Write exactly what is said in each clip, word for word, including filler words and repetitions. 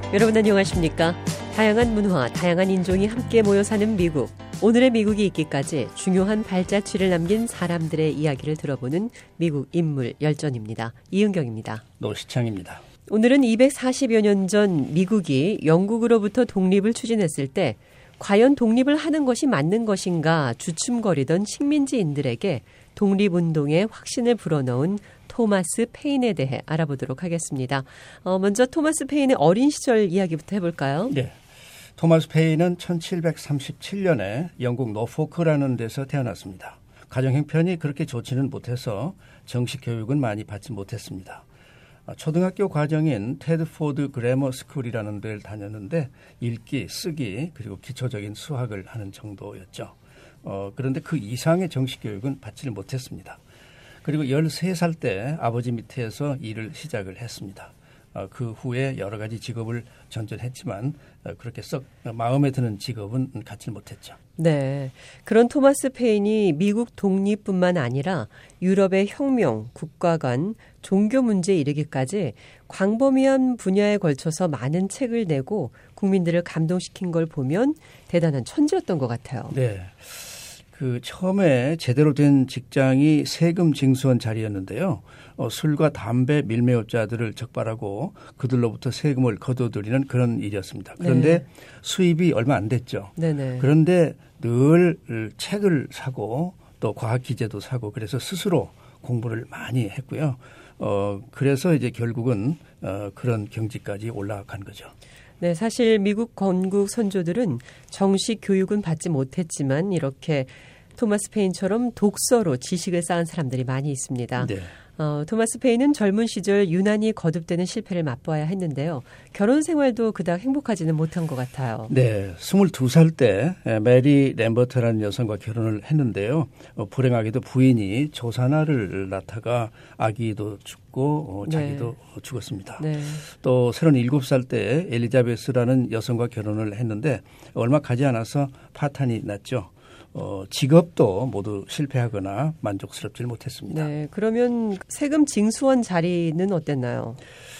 여러분 안녕하십니까? 다양한 문화, 다양한 인종이 함께 모여 사는 미국. 오늘의 미국이 있기까지 중요한 발자취를 남긴 사람들의 이야기를 들어보는 미국 인물 열전입니다. 이은경입니다. 노시창입니다. 오늘은 이백사십여 년 전 미국이 영국으로부터 독립을 추진했을 때 과연 독립을 하는 것이 맞는 것인가 주춤거리던 식민지인들에게 독립운동의 확신을 불어넣은 토마스 페인에 대해 알아보도록 하겠습니다. 어, 먼저 토마스 페인의 어린 시절 이야기부터 해볼까요? 네. 토마스 페인은 천칠백삼십칠 년에 영국 노포크라는 데서 태어났습니다. 가정 형편이 그렇게 좋지는 못해서 정식 교육은 많이 받지 못했습니다. 초등학교 과정인 테드포드 그래머 스쿨이라는 데를 다녔는데 읽기, 쓰기 그리고 기초적인 수학을 하는 정도였죠. 어, 그런데 그 이상의 정식 교육은 받지를 못했습니다. 그리고 열세 살 때 아버지 밑에서 일을 시작을 했습니다. 어, 그 후에 여러 가지 직업을 전전했지만 어, 그렇게 썩 마음에 드는 직업은 갖지 못했죠. 네, 그런 토마스 페인이 미국 독립뿐만 아니라 유럽의 혁명, 국가관, 종교 문제에 이르기까지 광범위한 분야에 걸쳐서 많은 책을 내고 국민들을 감동시킨 걸 보면 대단한 천재였던 것 같아요. 네. 그 처음에 제대로 된 직장이 세금 징수원 자리였는데요. 어, 술과 담배 밀매업자들을 적발하고 그들로부터 세금을 거둬들이는 그런 일이었습니다. 그런데 네. 수입이 얼마 안 됐죠. 네네. 그런데 늘 책을 사고 또 과학 기재도 사고 그래서 스스로 공부를 많이 했고요. 어, 그래서 이제 결국은 어, 그런 경지까지 올라간 거죠. 네, 사실 미국 건국 선조들은 정식 교육은 받지 못했지만 이렇게 토마스 페인처럼 독서로 지식을 쌓은 사람들이 많이 있습니다. 네. 어, 토마스 페인은 젊은 시절 유난히 거듭되는 실패를 맛보아야 했는데요. 결혼 생활도 그닥 행복하지는 못한 것 같아요. 네, 스물두 살 때 메리 램버트라는 여성과 결혼을 했는데요. 어, 불행하게도 부인이 조산아를 낳다가 아기도 죽고 어, 자기도 네. 죽었습니다. 네. 또 서른일곱 살 때 엘리자베스라는 여성과 결혼을 했는데 얼마 가지 않아서 파탄이 났죠. 어, 직업도 모두 실패하거나 만족스럽지 못했습니다. 네, 그러면 세금 징수원 자리는 어땠나요?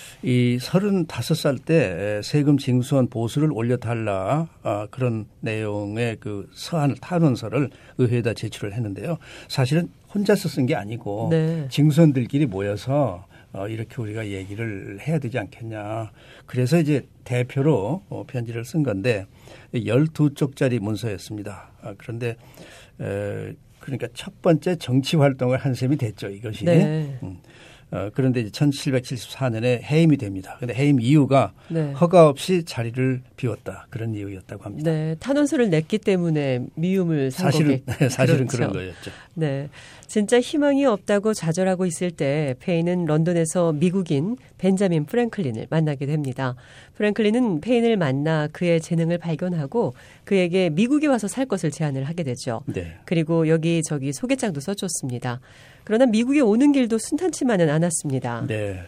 이 서른다섯 살 때 세금 징수원 보수를 올려달라 아, 그런 내용의 그 서한을 탄원서를 의회에다 제출을 했는데요. 사실은 혼자서 쓴 게 아니고 네. 징수원들끼리 모여서 어, 이렇게 우리가 얘기를 해야 되지 않겠냐. 그래서 이제 대표로 어, 편지를 쓴 건데 열두 쪽짜리 문서였습니다. 아, 그런데 에, 그러니까 첫 번째 정치 활동을 한 셈이 됐죠. 이것이. 네. 음. 어, 그런데 이제 천칠백칠십사 년에 해임이 됩니다. 그런데 해임 이유가 네. 허가 없이 자리를 비웠다. 그런 이유였다고 합니다. 네, 탄원서를 냈기 때문에 미움을 산 사실은, 거겠 사실은 그렇죠. 그런 거였죠. 네, 진짜 희망이 없다고 좌절하고 있을 때 페인은 런던에서 미국인 벤자민 프랭클린을 만나게 됩니다. 프랭클린은 페인을 만나 그의 재능을 발견하고 그에게 미국에 와서 살 것을 제안을 하게 되죠. 네. 그리고 여기저기 소개장도 써줬습니다. 그러나 미국에 오는 길도 순탄치만은 않았습니다. 네,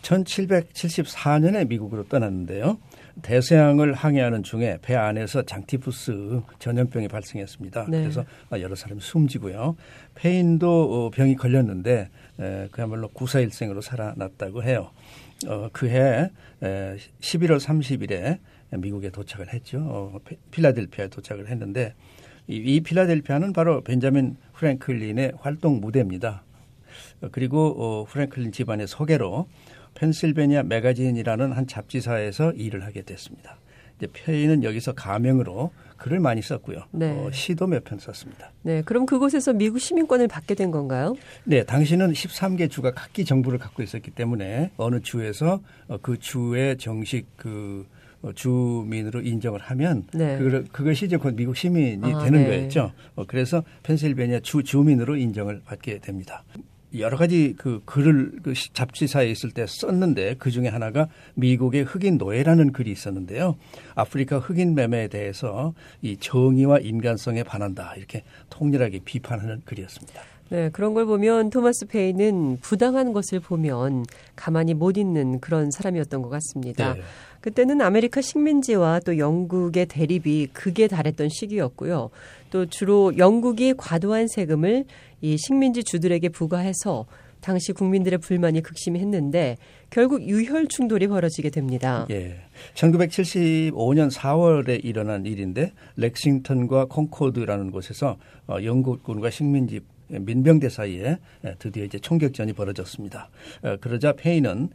천칠백칠십사 년에 미국으로 떠났는데요. 대서양을 항해하는 중에 배 안에서 장티푸스 전염병이 발생했습니다. 네. 그래서 여러 사람이 숨지고요. 페인도 병이 걸렸는데 그야말로 구사일생으로 살아났다고 해요. 어, 그해 십일월 삼십일에 미국에 도착을 했죠. 어, 필라델피아에 도착을 했는데 이, 이 필라델피아는 바로 벤자민 프랭클린의 활동 무대입니다. 그리고 어, 프랭클린 집안의 소개로 펜실베니아 매거진이라는 한 잡지사에서 일을 하게 됐습니다. 이제 페인은 여기서 가명으로 글을 많이 썼고요. 네. 어, 시도 몇 편 썼습니다. 네, 그럼 그곳에서 미국 시민권을 받게 된 건가요? 네, 당시는 십삼 개 주가 각기 정부를 갖고 있었기 때문에 어느 주에서 어, 그 주의 정식 그 어, 주민으로 인정을 하면 네. 그걸, 그것이 이제 곧 미국 시민이 아, 되는 네. 거였죠. 어, 그래서 펜실베니아 주 주민으로 인정을 받게 됩니다. 여러 가지 그 글을 그 잡지사에 있을 때 썼는데 그 중에 하나가 미국의 흑인 노예라는 글이 있었는데요. 아프리카 흑인 매매에 대해서 이 정의와 인간성에 반한다 이렇게 통렬하게 비판하는 글이었습니다. 네, 그런 걸 보면 토마스 페인은 부당한 것을 보면 가만히 못 있는 그런 사람이었던 것 같습니다. 네. 그때는 아메리카 식민지와 또 영국의 대립이 극에 달했던 시기였고요. 또 주로 영국이 과도한 세금을 이 식민지 주들에게 부과해서 당시 국민들의 불만이 극심했는데 결국 유혈 충돌이 벌어지게 됩니다. 예, 천구백칠십오 년 사월에 일어난 일인데 렉싱턴과 콩코드라는 곳에서 영국군과 식민지 민병대 사이에 드디어 이제 총격전이 벌어졌습니다. 그러자 페인은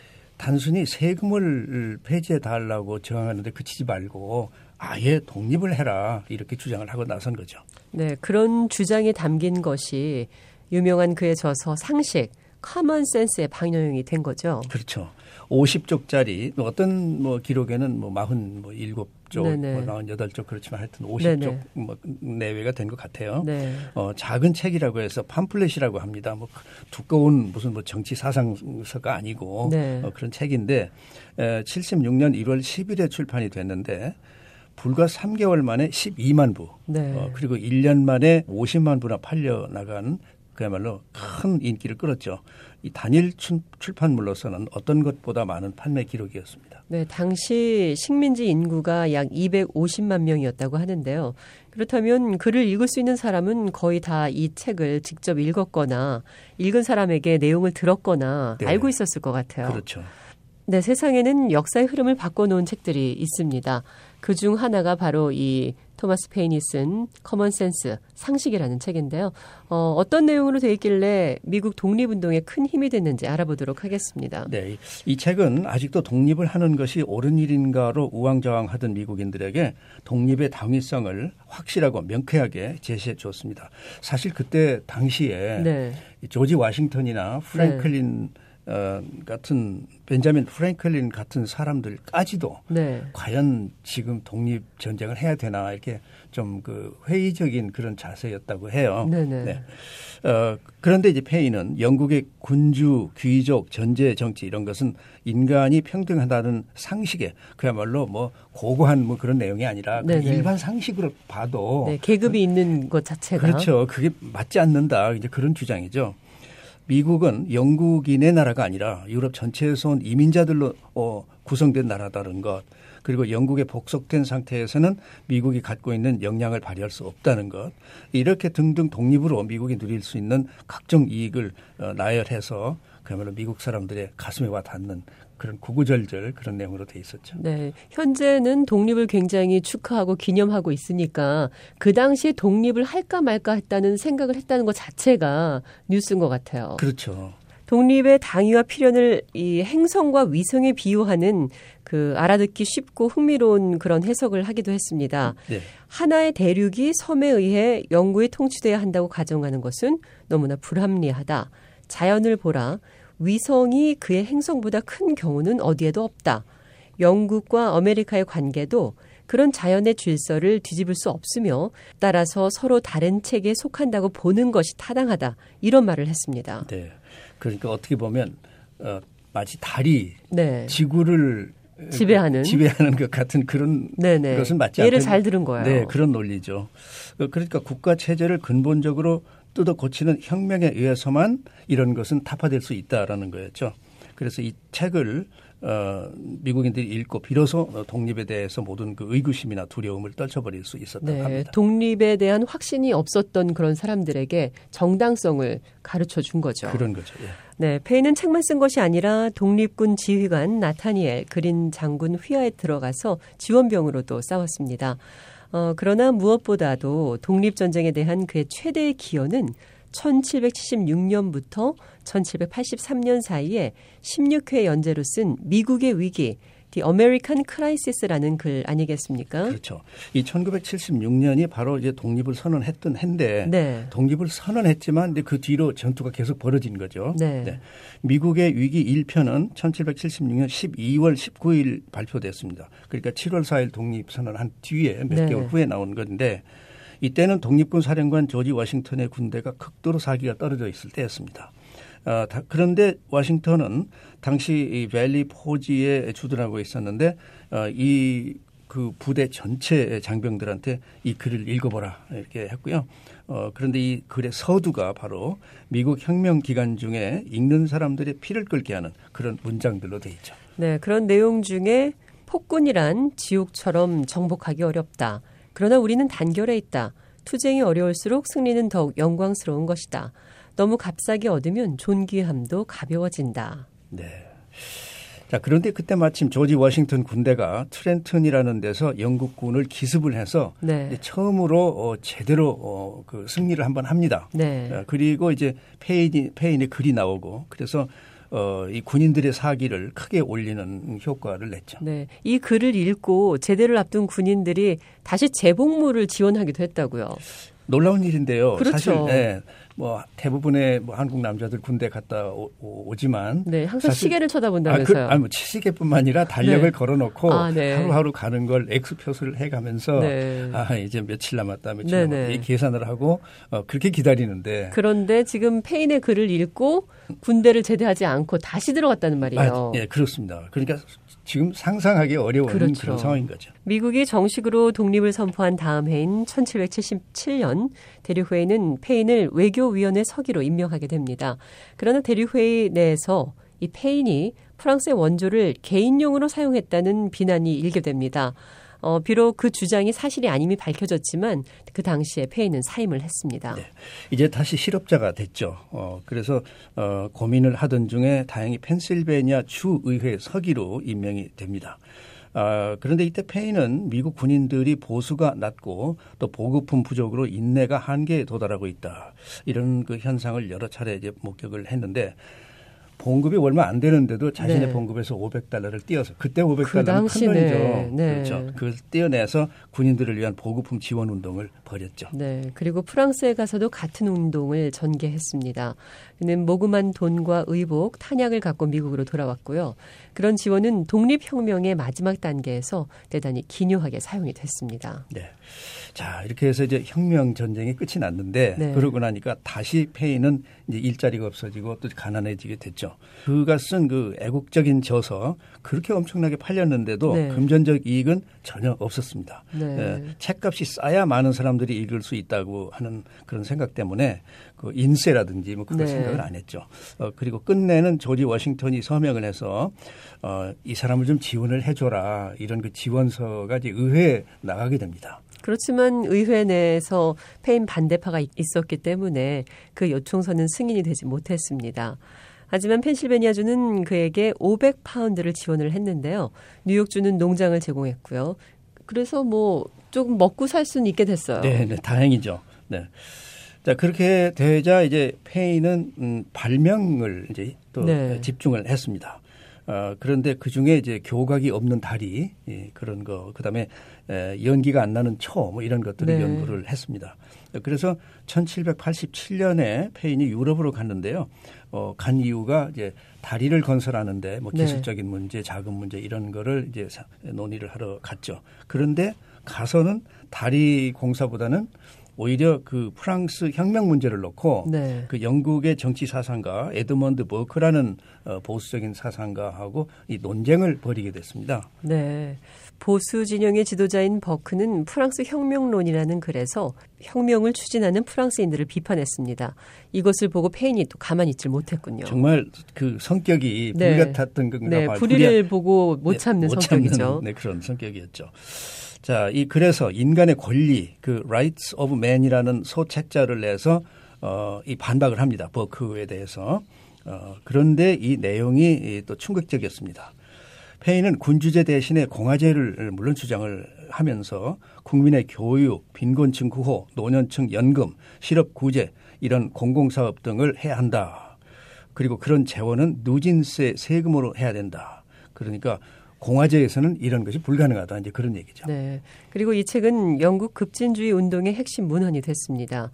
단순히 세금을 폐지해 달라고 저항하는데 그치지 말고 아예 독립을 해라 이렇게 주장을 하고 나선 거죠. 네, 그런 주장이 담긴 것이 유명한 그의 저서 상식, 커먼 센스에 방영이 된 거죠. 그렇죠. 오십 쪽짜리 어떤 뭐 기록에는 뭐 사십칠 쪽, 뭐 사십팔 쪽 그렇지만 하여튼 오십 쪽 뭐 내외가 된 것 같아요. 네. 어, 작은 책이라고 해서 팜플렛이라고 합니다. 뭐 두꺼운 무슨 뭐 정치 사상서가 아니고 네. 어, 그런 책인데 에, 칠십육 년 일월 십일에 출판이 됐는데 불과 삼 개월 만에 십이만 부 네. 어, 그리고 일 년 만에 오십만 부나 팔려 나간 그야말로 큰 인기를 끌었죠. 이 단일 출판물로서는 어떤 것보다 많은 판매 기록이었습니다. 네, 당시 식민지 인구가 약 이백오십만 명이었다고 하는데요. 그렇다면 글을 읽을 수 있는 사람은 거의 다 이 책을 직접 읽었거나 읽은 사람에게 내용을 들었거나 네. 알고 있었을 것 같아요. 그렇죠. 네, 세상에는 역사의 흐름을 바꿔놓은 책들이 있습니다. 그중 하나가 바로 이 토마스 페인이 쓴 커먼 센스, 상식이라는 책인데요. 어, 어떤 내용으로 돼 있길래 미국 독립운동에 큰 힘이 됐는지 알아보도록 하겠습니다. 네, 이 책은 아직도 독립을 하는 것이 옳은 일인가로 우왕좌왕하던 미국인들에게 독립의 당위성을 확실하고 명쾌하게 제시해 주었습니다. 사실 그때 당시에 네. 조지 워싱턴이나 프랭클린 네. 어, 같은 벤자민 프랭클린 같은 사람들까지도 네. 과연 지금 독립 전쟁을 해야 되나 이렇게 좀 그 회의적인 그런 자세였다고 해요. 네네. 네. 어, 그런데 이제 페인은 영국의 군주, 귀족, 전제 정치 이런 것은 인간이 평등하다는 상식에 그야말로 뭐 고고한 뭐 그런 내용이 아니라 일반 상식으로 봐도 네, 계급이 그, 있는 것 자체가 그렇죠. 그게 맞지 않는다. 이제 그런 주장이죠. 미국은 영국인의 나라가 아니라 유럽 전체에서 온 이민자들로 어, 구성된 나라다는 것, 그리고 영국에 복속된 상태에서는 미국이 갖고 있는 역량을 발휘할 수 없다는 것, 이렇게 등등 독립으로 미국이 누릴 수 있는 각종 이익을 어, 나열해서 그야말로 미국 사람들의 가슴에 와 닿는 그런 구구절절 그런 내용으로 돼 있었죠. 네, 현재는 독립을 굉장히 축하하고 기념하고 있으니까 그 당시에 독립을 할까 말까 했다는 생각을 했다는 것 자체가 뉴스인 것 같아요. 그렇죠. 독립의 당위와 필연을 이 행성과 위성에 비유하는 그 알아듣기 쉽고 흥미로운 그런 해석을 하기도 했습니다. 네. 하나의 대륙이 섬에 의해 영구히 통치돼야 한다고 가정하는 것은 너무나 불합리하다. 자연을 보라. 위성이 그의 행성보다 큰 경우는 어디에도 없다. 영국과 아메리카의 관계도 그런 자연의 질서를 뒤집을 수 없으며 따라서 서로 다른 체계에 속한다고 보는 것이 타당하다. 이런 말을 했습니다. 네, 그러니까 어떻게 보면 어, 마치 달이 네. 지구를 지배하는 지배하는 것 같은 그런 네네. 것은 맞지 않다. 예를 잘 들은 거예요. 네, 그런 논리죠. 그러니까 국가 체제를 근본적으로 뜯어 고치는 혁명에 의해서만 이런 것은 타파될 수 있다라는 거였죠. 그래서 이 책을 어, 미국인들이 읽고 비로소 독립에 대해서 모든 그 의구심이나 두려움을 떨쳐버릴 수 있었다고 네, 합니다. 독립에 대한 확신이 없었던 그런 사람들에게 정당성을 가르쳐 준 거죠. 그런 거죠. 예. 네, 페인은 책만 쓴 것이 아니라 독립군 지휘관 나타니엘 그린 장군 휘하에 들어가서 지원병으로도 싸웠습니다. 어, 그러나 무엇보다도 독립전쟁에 대한 그의 최대의 기여는 천칠백칠십육 년부터 천칠백팔십삼 년 사이에 십육 회 연재로 쓴 미국의 위기, The American Crisis라는 글 아니겠습니까? 그렇죠. 이 천구백칠십육 년이 바로 이제 독립을 선언했던 해인데 네. 독립을 선언했지만 근데 그 뒤로 전투가 계속 벌어진 거죠. 네. 네. 미국의 위기 일 편은 천칠백칠십육 년 십이월 십구일 발표됐습니다. 그러니까 칠월 사일 독립 선언한 뒤에 몇 네. 개월 후에 나온 건데 이때는 독립군 사령관 조지 워싱턴의 군대가 극도로 사기가 떨어져 있을 때였습니다. 어, 다, 그런데 워싱턴은 당시 이 밸리 포지에 주둔하고 있었는데 어, 이 그 부대 전체 장병들한테 이 글을 읽어보라 이렇게 했고요. 어, 그런데 이 글의 서두가 바로 미국 혁명 기간 중에 읽는 사람들의 피를 끓게 하는 그런 문장들로 돼 있죠. 네, 그런 내용 중에 폭군이란 지옥처럼 정복하기 어렵다. 그러나 우리는 단결해 있다. 투쟁이 어려울수록 승리는 더욱 영광스러운 것이다. 너무 값싸게 얻으면 존귀함도 가벼워진다. 네. 자, 그런데 그때 마침 조지 워싱턴 군대가 트렌턴이라는 데서 영국군을 기습을 해서 네. 처음으로 어, 제대로 어, 그 승리를 한번 합니다. 네. 어, 그리고 이제 페인이, 페인의 글이 나오고 그래서 어, 이 군인들의 사기를 크게 올리는 효과를 냈죠. 네. 이 글을 읽고 제대를 앞둔 군인들이 다시 재복무를 지원하기도 했다고요. 놀라운 일인데요. 그렇죠. 사실 네, 뭐 대부분의 뭐 한국 남자들 군대 갔다 오, 오지만 네, 항상 사실, 시계를 쳐다본다면서요. 아, 그, 아니 뭐 시계뿐만 아니라 달력을 네. 걸어놓고 아, 네. 하루하루 가는 걸 X표수를 해가면서 네. 아 이제 며칠 남았다 며칠 네네. 남았다 이 계산을 하고 어, 그렇게 기다리는데 그런데 지금 페인의 글을 읽고 군대를 제대하지 않고 다시 들어갔다는 말이에요. 아, 예, 그렇습니다. 그러니까 지금 상상하기 어려운 그렇죠. 그런 상황인 거죠. 미국이 정식으로 독립을 선포한 다음 해인 천칠백칠십칠 년 대륙회의는 페인을 외교위원회 서기로 임명하게 됩니다. 그러나 대륙회의 내에서 이 페인이 프랑스의 원조를 개인용으로 사용했다는 비난이 일게 됩니다. 어, 비록 그 주장이 사실이 아님이 밝혀졌지만 그 당시에 페인은 사임을 했습니다. 네. 이제 다시 실업자가 됐죠. 어, 그래서 어, 고민을 하던 중에 다행히 펜실베니아 주의회 서기로 임명이 됩니다. 아, 그런데 이때 페인은 미국 군인들이 보수가 낮고 또 보급품 부족으로 인내가 한계에 도달하고 있다. 이런 그 현상을 여러 차례 이제 목격을 했는데 봉급이 얼마 안 되는데도 자신의 네. 봉급에서 오백 달러를 띄어서 그때 오백 달러는 그 당시네. 큰 돈이죠. 네. 그렇죠. 그걸 띄어내서 군인들을 위한 보급품 지원 운동을 벌였죠. 네. 그리고 프랑스에 가서도 같은 운동을 전개했습니다. 그는 모금한 돈과 의복, 탄약을 갖고 미국으로 돌아왔고요. 그런 지원은 독립혁명의 마지막 단계에서 대단히 기묘하게 사용이 됐습니다. 네. 자, 이렇게 해서 이제 혁명 전쟁이 끝이 났는데 네. 그러고 나니까 다시 페인은 이제 일자리가 없어지고 또 가난해지게 됐죠. 그가 쓴 그 애국적인 저서 그렇게 엄청나게 팔렸는데도 네. 금전적 이익은 전혀 없었습니다. 네. 예, 책값이 싸야 많은 사람들이 읽을 수 있다고 하는 그런 생각 때문에 그 인쇄라든지 뭐 그런 네. 생각을 안 했죠. 어, 그리고 끝내는 조지 워싱턴이 서명을 해서 어, 이 사람을 좀 지원을 해줘라 이런 그 지원서가 이제 의회에 나가게 됩니다. 그렇지만 의회 내에서 페인 반대파가 있었기 때문에 그 요청서는 승인이 되지 못했습니다. 하지만 펜실베니아주는 그에게 오백 파운드를 지원을 했는데요. 뉴욕주는 농장을 제공했고요. 그래서 뭐 조금 먹고 살 수는 있게 됐어요. 네, 네 다행이죠. 네. 자, 그렇게 되자 이제 페인은 음, 발명을 이제 또 네. 집중을 했습니다. 어, 그런데 그 중에 이제 교각이 없는 다리, 예, 그런 거, 그 다음에 연기가 안 나는 초, 뭐 이런 것들을 네. 연구를 했습니다. 그래서 천칠백팔십칠 년에 페인이 유럽으로 갔는데요. 어, 간 이유가 이제 다리를 건설하는데 뭐 기술적인 네. 문제, 자금 문제 이런 거를 이제 논의를 하러 갔죠. 그런데 가서는 다리 공사보다는 오히려 그 프랑스 혁명 문제를 놓고 네. 그 영국의 정치 사상가 에드먼드 버크라는 어, 보수적인 사상가하고 이 논쟁을 벌이게 됐습니다. 네. 보수 진영의 지도자인 버크는 프랑스 혁명론이라는 글에서 혁명을 추진하는 프랑스인들을 비판했습니다. 이것을 보고 페인이 또 가만히 있질 못했군요. 정말 그 성격이 네. 불같았던 건가 네. 봐요. 불의를 보고 못 참는 네, 못 성격이죠. 참는, 네, 그런 성격이었죠. 자, 이 그래서 인간의 권리, 그 Rights of Man이라는 소책자를 내서 어, 이 반박을 합니다. 버크에 대해서. 어, 그런데 이 내용이 또 충격적이었습니다. 페인은 군주제 대신에 공화제를 물론 주장을 하면서 국민의 교육, 빈곤층 구호, 노년층 연금, 실업 구제 이런 공공사업 등을 해야 한다. 그리고 그런 재원은 누진세 세금으로 해야 된다. 그러니까 공화제에서는 이런 것이 불가능하다. 이제 그런 얘기죠. 네. 그리고 이 책은 영국 급진주의 운동의 핵심 문헌이 됐습니다.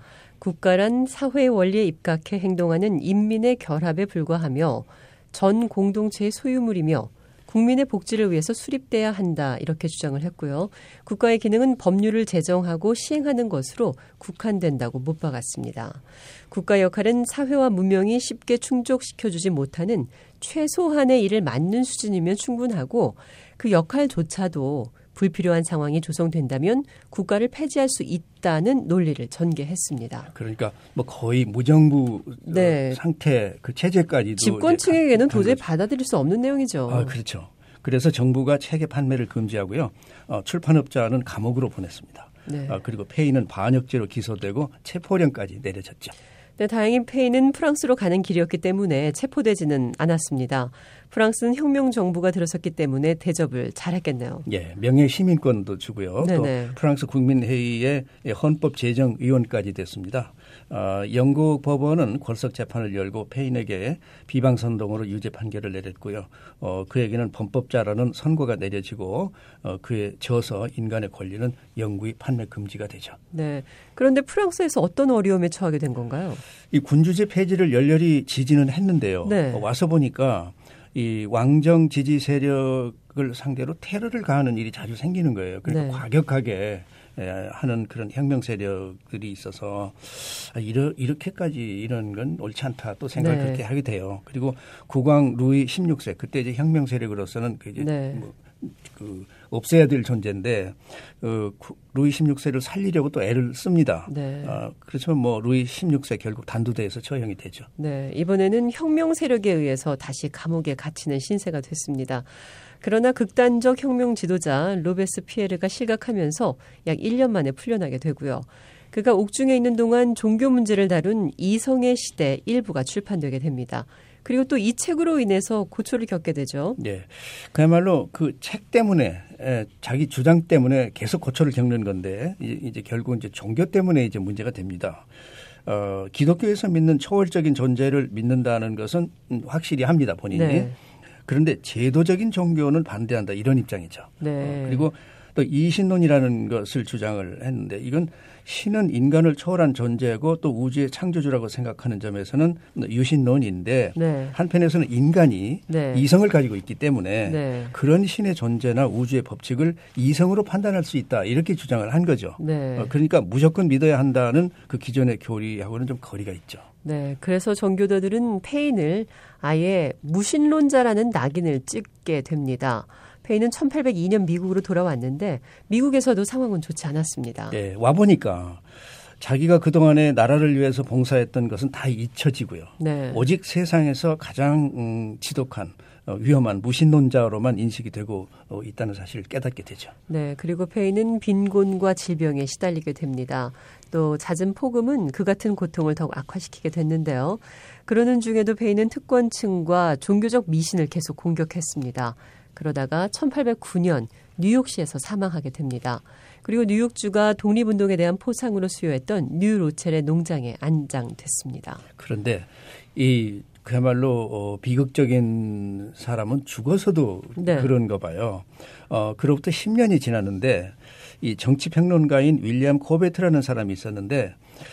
국가란 사회 원리에 입각해 행동하는 인민의 결합에 불과하며 전 공동체의 소유물이며 국민의 복지를 위해서 수립돼야 한다. 이렇게 주장을 했고요. 국가의 기능은 법률을 제정하고 시행하는 것으로 국한된다고 못 박았습니다. 국가 역할은 사회와 문명이 쉽게 충족시켜주지 못하는 최소한의 일을 맡는 수준이면 충분하고 그 역할조차도 불필요한 상황이 조성된다면 국가를 폐지할 수 있다는 논리를 전개했습니다. 그러니까 뭐 거의 무정부 네. 상태 그 체제까지도 집권층에게는 도저히 받아들일 수 없는 내용이죠. 아, 그렇죠. 그래서 정부가 책의 판매를 금지하고요. 어, 출판업자는 감옥으로 보냈습니다. 네. 아, 그리고 페인은 반역죄로 기소되고 체포령까지 내려졌죠. 네, 다행히 페인은 프랑스로 가는 길이었기 때문에 체포되지는 않았습니다. 프랑스는 혁명 정부가 들어섰기 때문에 대접을 잘했겠네요. 예, 명예 시민권도 주고요. 네네. 또 프랑스 국민회의의 헌법 제정위원까지 됐습니다. 어, 영국 법원은 골석 재판을 열고 페인에게 비방선동으로 유죄 판결을 내렸고요. 어, 그에게는 범법자라는 선고가 내려지고 어, 그에 져서 인간의 권리는 영구히 판매 금지가 되죠. 네. 그런데 프랑스에서 어떤 어려움에 처하게 된 건가요? 이 군주제 폐지를 열렬히 지지는 했는데요. 네. 어, 와서 보니까 이 왕정 지지 세력을 상대로 테러를 가하는 일이 자주 생기는 거예요. 그러니까 네. 과격하게 하는 그런 혁명 세력들이 있어서 이러, 이렇게까지 이런 건 옳지 않다 또 생각을 네. 그렇게 하게 돼요. 그리고 국왕 루이 십육 세 그때 이제 혁명 세력으로서는 그 이제 네. 뭐 그 없애야 될 존재인데 그 루이 십육 세를 살리려고 또 애를 씁니다. 네. 어, 그렇지만 뭐 루이 십육 세 결국 단두대에서 처형이 되죠. 네, 이번에는 혁명 세력에 의해서 다시 감옥에 갇히는 신세가 됐습니다. 그러나 극단적 혁명 지도자 로베스피에르가 실각하면서 약 일 년 만에 풀려나게 되고요. 그가 옥중에 있는 동안 종교 문제를 다룬 이성의 시대 일부가 출판되게 됩니다. 그리고 또 이 책으로 인해서 고초를 겪게 되죠. 네, 그야말로 그 책 때문에 에, 자기 주장 때문에 계속 고초를 겪는 건데 이제 결국 이제 종교 때문에 이제 문제가 됩니다. 어, 기독교에서 믿는 초월적인 존재를 믿는다는 것은 확실히 합니다, 본인이. 네. 그런데 제도적인 종교는 반대한다 이런 입장이죠. 네. 어, 그리고 또 이신론이라는 것을 주장을 했는데 이건 신은 인간을 초월한 존재고 또 우주의 창조주라고 생각하는 점에서는 유신론인데 네. 한편에서는 인간이 네. 이성을 가지고 있기 때문에 네. 그런 신의 존재나 우주의 법칙을 이성으로 판단할 수 있다 이렇게 주장을 한 거죠. 네. 어, 그러니까 무조건 믿어야 한다는 그 기존의 교리하고는 좀 거리가 있죠. 네, 그래서 정교도들은 페인을 아예 무신론자라는 낙인을 찍게 됩니다. 페인은 천팔백이 년 미국으로 돌아왔는데 미국에서도 상황은 좋지 않았습니다. 네, 와보니까 자기가 그동안에 나라를 위해서 봉사했던 것은 다 잊혀지고요. 네. 오직 세상에서 가장 음, 지독한 위험한 무신론자로만 인식이 되고 있다는 사실을 깨닫게 되죠. 네, 그리고 페인은 빈곤과 질병에 시달리게 됩니다. 또 잦은 폭음은 그 같은 고통을 더욱 악화시키게 됐는데요. 그러는 중에도 페인은 특권층과 종교적 미신을 계속 공격했습니다. 그러다가 천팔백구 년 뉴욕시에서 사망하게 됩니다. 그리고 뉴욕주가 독립운동에 대한 포상으로 수여했던 뉴 로첼의 농장에 안장됐습니다. 그런데 이 그야말로 어, 비극적인 사람은 죽어서도 네. 그런가 봐요. 어, 그로부터 십 년이 지났는데 이 정치평론가인 윌리엄 코베트라는 사람이 있었는데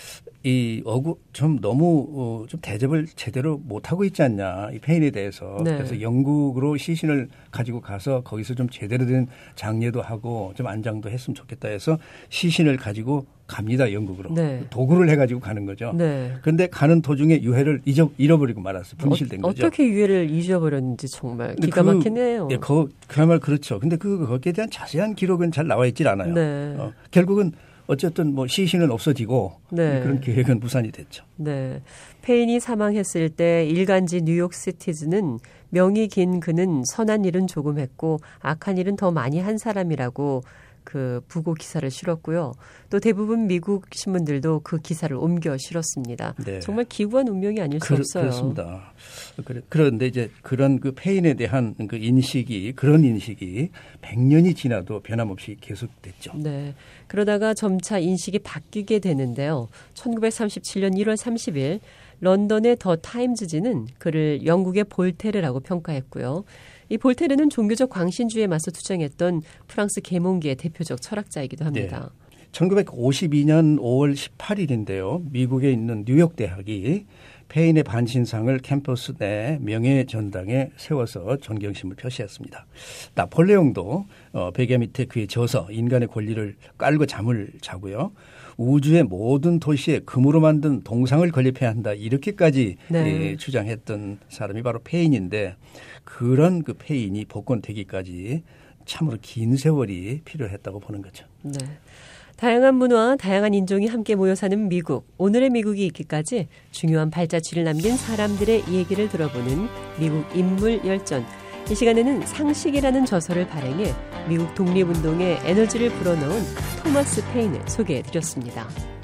이 어구 좀 너무 어, 좀 대접을 제대로 못하고 있지 않냐 이 페인에 대해서 네. 그래서 영국으로 시신을 가지고 가서 거기서 좀 제대로 된 장례도 하고 좀 안장도 했으면 좋겠다 해서 시신을 가지고 갑니다 영국으로 네. 도구를 해가지고 가는 거죠. 네. 그런데 가는 도중에 유해를 잊어, 잃어버리고 말았어요. 분실된 어, 거죠. 어떻게 유해를 잊어버렸는지 정말 기가 그, 막히네요. 예, 그, 그야말로 그렇죠. 근데 그 거기에 대한 자세한 기록은 잘 나와 있질 않아요. 네. 어, 결국은 어쨌든 뭐 시신은 없어지고 네. 그런 계획은 무산이 됐죠. 네, 페인이 사망했을 때 일간지 뉴욕시티즈는 명이 긴 그는 선한 일은 조금 했고 악한 일은 더 많이 한 사람이라고 그 부고 기사를 실었고요. 또 대부분 미국 신문들도 그 기사를 옮겨 실었습니다. 네. 정말 기구한 운명이 아닐 수 그, 없어요. 그렇습니다. 그런데 이제 그런 그 페인에 대한 그 인식이 그런 인식이 백 년이 지나도 변함없이 계속됐죠. 네. 그러다가 점차 인식이 바뀌게 되는데요. 천구백삼십칠 년 일월 삼십일 런던의 더 타임즈지는 그를 영국의 볼테르라고 평가했고요. 이 볼테르는 종교적 광신주의에 맞서 투쟁했던 프랑스 계몽기의 대표적 철학자이기도 합니다. 네. 천구백오십이 년 오월 십팔일인데요. 미국에 있는 뉴욕 대학이 페인의 반신상을 캠퍼스 내 명예전당에 세워서 존경심을 표시했습니다. 나폴레옹도 베개 밑에 그의 저서 인간의 권리를 깔고 잠을 자고요. 우주의 모든 도시에 금으로 만든 동상을 건립해야 한다. 이렇게까지 네. 예, 주장했던 사람이 바로 페인인데 그런 그 페인이 복권되기까지 참으로 긴 세월이 필요했다고 보는 거죠. 네. 다양한 문화, 다양한 인종이 함께 모여 사는 미국. 오늘의 미국이 있기까지 중요한 발자취를 남긴 사람들의 얘기를 들어보는 미국 인물 열전. 이 시간에는 상식이라는 저서를 발행해 미국 독립운동에 에너지를 불어넣은 토마스 페인을 소개해드렸습니다.